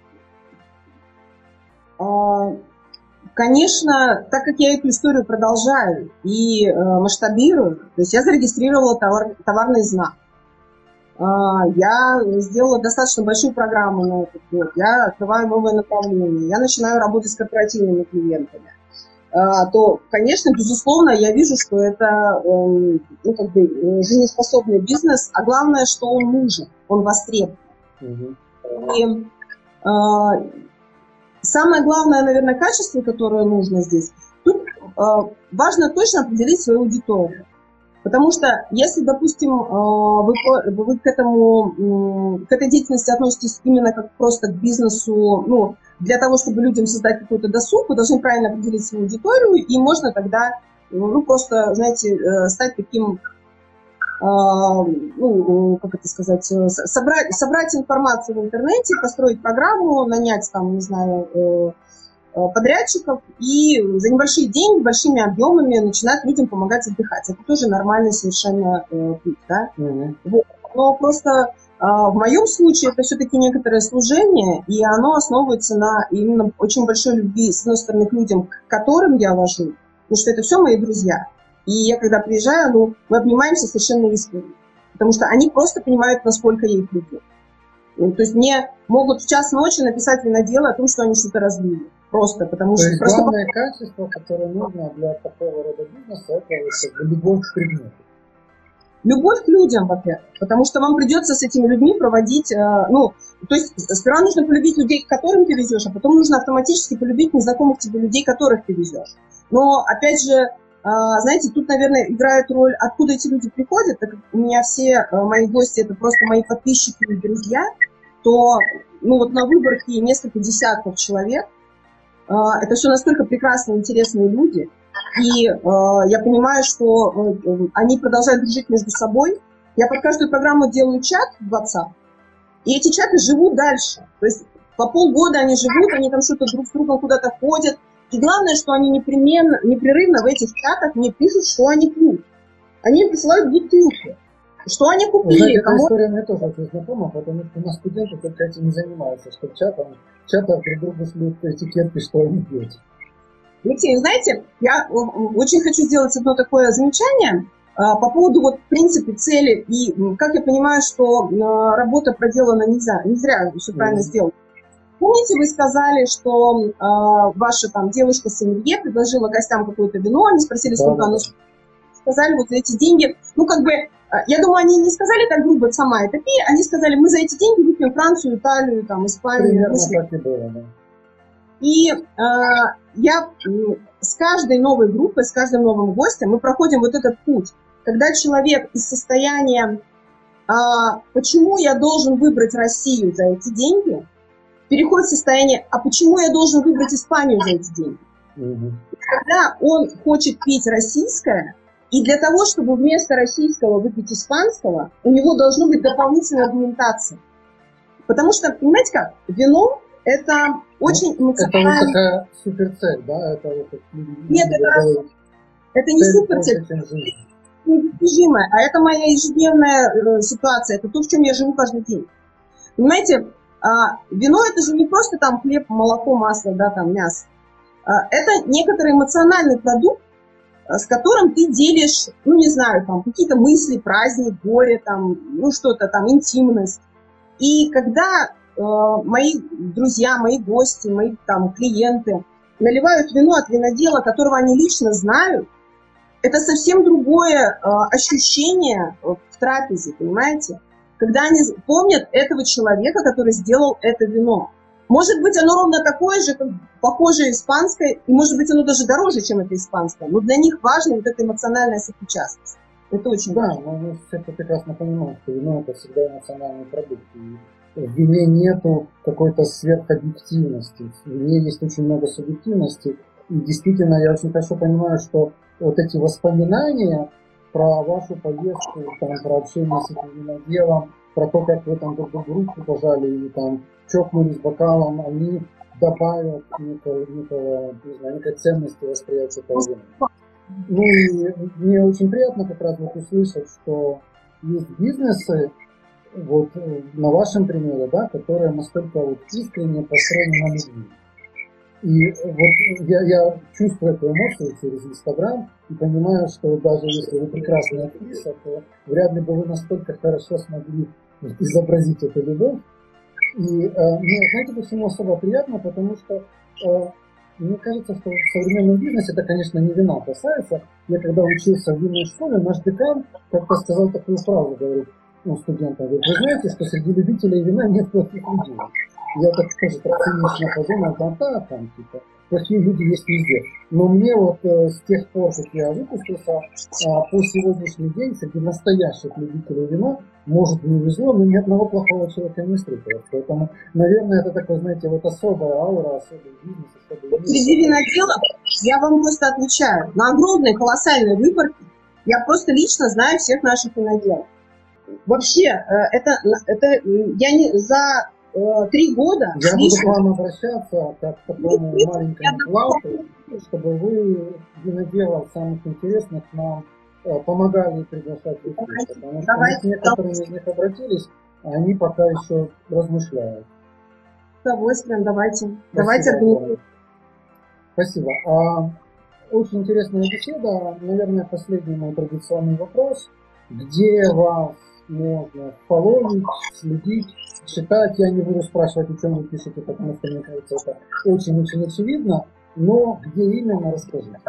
нет? Конечно, так как я эту историю продолжаю и э, масштабирую, то есть я зарегистрировала товар, товарный знак. Э, я сделала достаточно большую программу на этот год. Я открываю новые направления. Я начинаю работать с корпоративными клиентами. Э, то, конечно, безусловно, я вижу, что это э, ну, как бы жизнеспособный бизнес, а главное, что он нужен, он востребован. Mm-hmm. И э, самое главное, наверное, качество, которое нужно здесь, тут э, важно точно определить свою аудиторию. Потому что если, допустим, э, вы, вы к, этому, э, к этой деятельности относитесь именно как просто к бизнесу, ну, для того, чтобы людям создать какой-то досуг, вы должны правильно определить свою аудиторию, и можно тогда, ну, просто, знаете, э, стать таким, э, ну, как это сказать, собрать, собрать информацию в интернете, построить программу, нанять там, не знаю, э, подрядчиков и за небольшие деньги, большими объемами начинать людям помогать отдыхать. Это тоже нормальный совершенно э, путь, да? Mm-hmm. Вот. Но просто э, в моем случае это все-таки некоторое служение, и оно основывается на именно очень большой любви, с одной стороны, к людям, к которым я вожу, потому что это все мои друзья. И я, когда приезжаю, ну, мы обнимаемся совершенно искренне, потому что они просто понимают, насколько я их люблю. То есть мне могут в час ночи написать виноделы о том, что они что-то разлили. Просто потому То что... есть просто... главное качество, которое нужно для такого рода бизнеса, это любовь к предмету. Любовь к людям, во-первых, потому что вам придется с этими людьми проводить, э, ну, то есть сперва нужно полюбить людей, к которым ты везешь, а потом нужно автоматически полюбить незнакомых тебе людей, которых ты везешь. Но, опять же, э, знаете, тут, наверное, играет роль, откуда эти люди приходят, так как у меня все э, мои гости, это просто мои подписчики и друзья, то, ну, вот на выборке несколько десятков человек. Это все настолько прекрасные, интересные люди, и э, я понимаю, что э, они продолжают дружить между собой. Я под каждую программу делаю чат в WhatsApp, и эти чаты живут дальше. То есть по полгода они живут, они там что-то друг с другом куда-то ходят. И главное, что они непременно, непрерывно в этих чатах мне пишут, что они пьют. Они присылают бутылки. Что они купили? Знаете, эта история мне тоже очень знакома, потому что у нас студенты только этим не занимаются, что в чатах, чатах друг другу шлют этикетки, что они пьют. Алексей, знаете, я очень хочу сделать одно такое замечание по поводу вот в принципе цели и как я понимаю, что работа проделана не зря, не зря все правильно mm-hmm. сделано. Помните, вы сказали, что э, ваша там девушка-сомелье предложила гостям какое-то вино, они спросили, сколько да, оно стоит. Сказали, вот за эти деньги, ну как бы, я думаю, они не сказали так грубо, сама это пей, они сказали, мы за эти деньги выпьем Францию, Италию, там, Испанию. Примерно так и было, да. И э, я с каждой новой группой, с каждым новым гостем мы проходим вот этот путь, когда человек из состояния э, «почему я должен выбрать Россию за эти деньги?» переходит в состояние «а почему я должен выбрать Испанию за эти деньги?» Mm-hmm. Когда он хочет пить российское, и для того, чтобы вместо российского выпить испанского, у него должна быть дополнительная аргументация. Потому что, понимаете как, вино – это очень эмоционально… Это вот такая суперцель, да? Это вот, Нет, это, это не суперцель, это недостижимая, а это моя ежедневная э, ситуация, это то, в чем я живу каждый день. Понимаете, э, вино – это же не просто там хлеб, молоко, масло, да, там мясо. Э, это некоторый эмоциональный продукт, с которым ты делишь, ну, не знаю, там, какие-то мысли, праздник, горе, там, ну, что-то там, интимность. И когда э, мои друзья, мои гости, мои там клиенты наливают вино от винодела, которого они лично знают, это совсем другое э, ощущение в трапезе, понимаете? Когда они помнят этого человека, который сделал это вино. Может быть, оно ровно такое же, как похожее испанское, и может быть, оно даже дороже, чем это испанское. Но для них важна вот эта эмоциональная сопричастность. Это очень да, важно. Да, мы все прекрасно понимаем, что вино – это всегда эмоциональный продукт. И в вине нету какой-то сверхобъективности. В вине есть очень много субъективности. И действительно, я очень хорошо понимаю, что вот эти воспоминания про вашу поездку, там, про общение с этим виноделом, про то, как вы там друг другу руку пожали или там чокнулись бокалом, они добавят некой, некой, не знаю, некой ценности восприятия этого вина. Ну и мне очень приятно как раз вот услышать, что есть бизнесы, вот на вашем примере, да, которые настолько вот искренне построены на любви. И вот я, я чувствую эту эмоцию через Инстаграм и понимаю, что даже если вы прекрасная актриса, то вряд ли бы вы настолько хорошо смогли изобразить эту любовь. И э, мне, знаете, почему особо приятно, потому что э, мне кажется, что в современном бизнесе, это, конечно, не вина касается. Я когда учился в винной школе, наш декан как-то сказал такую фразу, говорит, ну, студентам, говорит, вы знаете, что среди любителей вина нет плохих людей. Я так тоже так цинично подумал, там, да, там, типа, плохие люди есть везде. Но мне вот э, с тех пор, как я выпустился, э, по сегодняшний день среди настоящих любителей вина, может, не везло, но ни одного плохого человека не встретилось. Поэтому, наверное, это такое, знаете, вот особая аура, особый бизнес, особый бизнес. Среди виноделов, я вам просто отвечаю, на огромной, колоссальной выборке я просто лично знаю всех наших виноделов. Вообще, э, это, это я не за... Три года. Я буду к вам обращаться как к такому маленькому классу, чтобы вы виноделов самых интересных нам помогали приглашать в эфир. Потому что мы к некоторым из них обратились, а они пока еще размышляют. С удовольствием, давайте. Давайте организуем. Спасибо. А, очень интересная беседа. Наверное, последний мой традиционный вопрос. Где вас можно фолловить, следить, читать? Я не буду спрашивать, о чем вы пишете, потому что, мне кажется, это очень-очень очевидно. Но где именно, расскажите.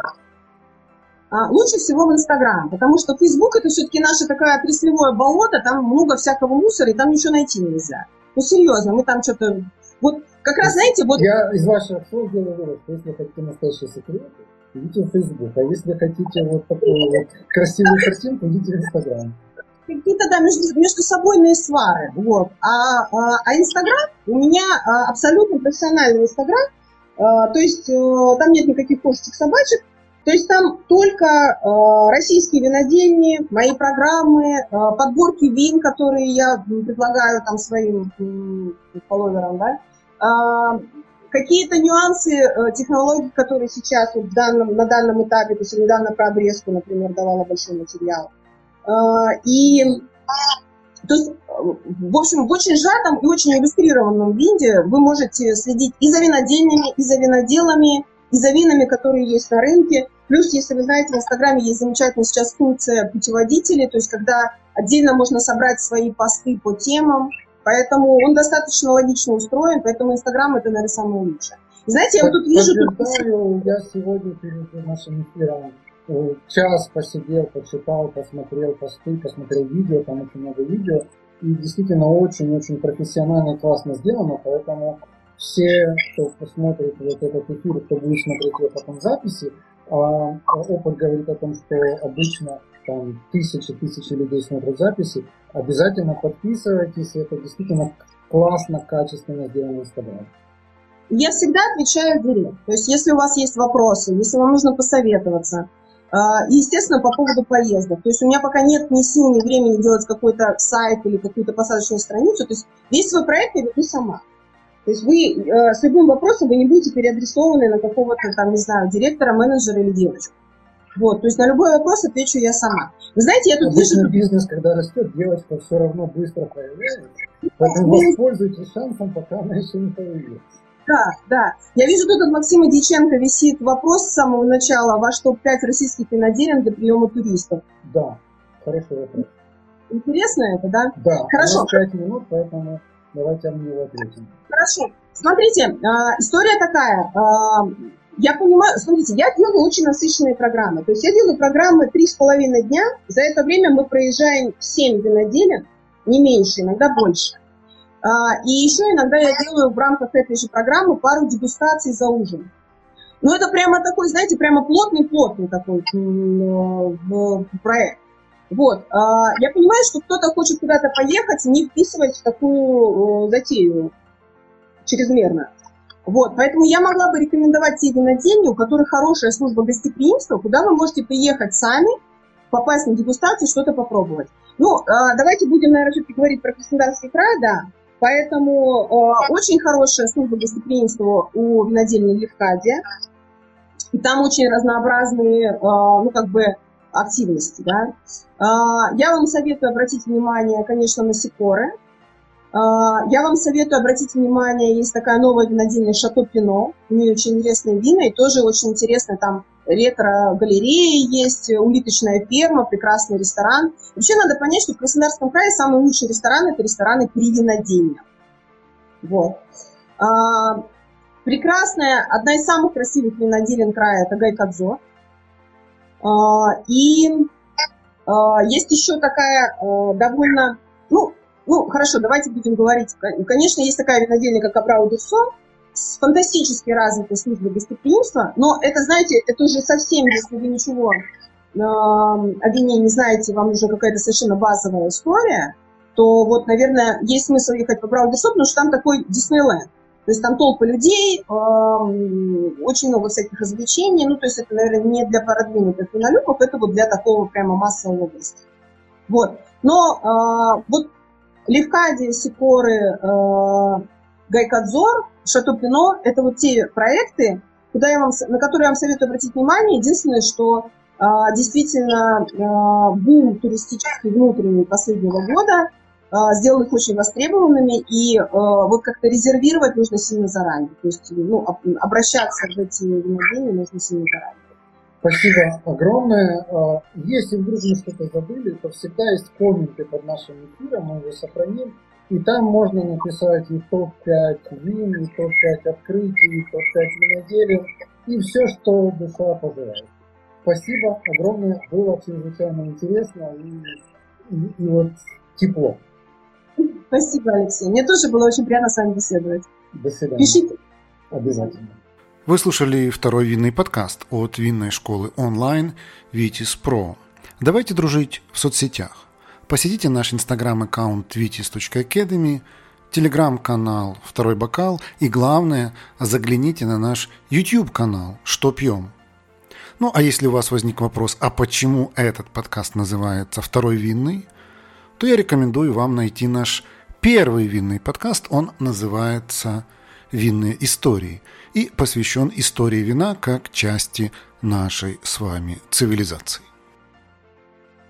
А, лучше всего в Инстаграм, потому что Фейсбук это все-таки наше такое пресловое болото, там много всякого мусора, и там ничего найти нельзя. Ну, серьезно, мы там что-то... Вот как раз, знаете, вот... Я из ваших слов делаю вывод, что если хотите настоящие секреты, идите в Фейсбук, а если хотите вот такую вот красивую картинку, идите в Инстаграм. Какие-то, да, между, между собойные свары, вот. А, а, а Инстаграм, у меня а, абсолютно профессиональный Инстаграм, а, то есть а, там нет никаких кошечек, собачек, то есть там только а, российские винодельни, мои программы, а, подборки вин, которые я предлагаю там своим м, фолловерам, да, а, какие-то нюансы а, технологий, которые сейчас вот в данном, на данном этапе, то есть я недавно про обрезку, например, давала большой материал. И, то есть, в общем, в очень сжатом и очень иллюстрированном виде вы можете следить и за винодельнями, и за виноделами, и за винами, которые есть на рынке. Плюс, если вы знаете, в Инстаграме есть замечательная сейчас функция путеводителей, то есть когда отдельно можно собрать свои посты по темам, поэтому он достаточно логично устроен, поэтому Инстаграм это, наверное, самое лучшее. И знаете, я вот тут вижу... Тут... Я сегодня перед нашим эфиром час посидел, почитал, посмотрел посты, посмотрел видео, там очень много видео, и действительно очень-очень профессионально и классно сделано, поэтому все, кто посмотрит вот этот эфир, кто будет смотреть его потом в записи, а опыт говорит о том, что обычно там тысячи-тысячи людей смотрят записи, обязательно подписывайтесь, это действительно классно, качественно сделано Инстаграм. Я всегда отвечаю в директ. То есть, если у вас есть вопросы, если вам нужно посоветоваться, и, естественно, по поводу поездок. То есть у меня пока нет ни сил, ни времени делать какой-то сайт или какую-то посадочную страницу. То есть весь свой проект я веду сама. То есть вы э, с любым вопросом вы не будете переадресованы на какого-то там, не знаю, директора, менеджера или девочку. Вот, то есть на любой вопрос отвечу я сама. Вы знаете, я тут Обычно вижу... бизнес, когда растет, девочка все равно быстро появляется. Поэтому воспользуйтесь шансом, пока она еще не появилась. Да, да. Я вижу, тут от Максима Дьяченко висит вопрос с самого начала. Ваш топ пять российских виноделин для приема туристов. Да, хороший вопрос. Интересно это, да? Да, хорошо. У нас пять минут, поэтому давайте на него ответим. Хорошо. Смотрите, история такая. Я понимаю, смотрите, я делаю очень насыщенные программы. То есть я делаю программы три с половиной дня. За это время мы проезжаем семь виноделин, не меньше, иногда больше. И еще иногда я делаю в рамках этой же программы пару дегустаций за ужин. Ну, это прямо такой, знаете, прямо плотный-плотный такой проект. Вот. Я понимаю, что кто-то хочет куда-то поехать, не вписывать в такую затею чрезмерно. Вот. Поэтому я могла бы рекомендовать те винодельни, у которых хорошая служба гостеприимства, куда вы можете приехать сами, попасть на дегустацию, что-то попробовать. Ну, давайте будем, наверное, все-таки говорить про Краснодарский край, да. Поэтому э, очень хорошая служба гостеприимства у винодельни Левкадия. И там очень разнообразные, э, ну, как бы, активности, да. Э, я вам советую обратить внимание, конечно, на Сикоры. Э, я вам советую обратить внимание, есть такая новая винодельня Шато Пино. У нее очень интересные вина и тоже очень интересно там ретро-галерея есть, улиточная ферма, прекрасный ресторан. Вообще надо понять, что в Краснодарском крае самые лучшие рестораны – это рестораны при винодельнях. Вот. А, прекрасная, одна из самых красивых виноделин края – это Гайкадзор. А, и а, есть еще такая а, довольно, ну, ну, хорошо, давайте будем говорить. Конечно, есть такая винодельня, как Абрау-Дюрсо, с фантастически развитой службой гостеприимства, но это, знаете, это уже совсем, если вы ничего э, о вине не знаете, вам нужна какая-то совершенно базовая история, то вот, наверное, есть смысл ехать по Абрау-Дюрсо, потому что там такой Диснейленд. То есть там толпа людей, э, очень много всяких развлечений, ну, то есть это, наверное, не для продвинутых винолюбов, это вот для такого прямо массового гостя. Вот. Но э, вот Левкадия, Сикоры, э, Гайкадзор, Шато Пино – это вот те проекты, куда я вам, на которые я вам советую обратить внимание. Единственное, что э, действительно э, бум туристический внутренний последнего года э, сделал их очень востребованными, и э, вот как-то резервировать нужно сильно заранее. То есть ну, обращаться в эти винодельни нужно сильно заранее. Спасибо огромное. Если вдруг мы что-то забыли, то всегда есть комменты под нашим эфиром, мы его сохраним. И там можно написать и топ пять вин, и топ пять открытий, и топ пять виноделин, и все, что душа пожелает. Спасибо огромное, было чрезвычайно интересно и, и, и вот тепло. Спасибо, Алексей. Мне тоже было очень приятно с вами беседовать. До свидания. Пишите. Обязательно. Вы слушали второй винный подкаст от винной школы онлайн Vitis Pro. Давайте дружить в соцсетях. Посетите наш инстаграм-аккаунт vitis точка academy, телеграм-канал «Второй бокал» и, главное, загляните на наш YouTube-канал «Что пьем?». Ну, а если у вас возник вопрос, а почему этот подкаст называется «Второй винный?», то я рекомендую вам найти наш первый винный подкаст. Он называется «Винные истории» и посвящен истории вина как части нашей с вами цивилизации.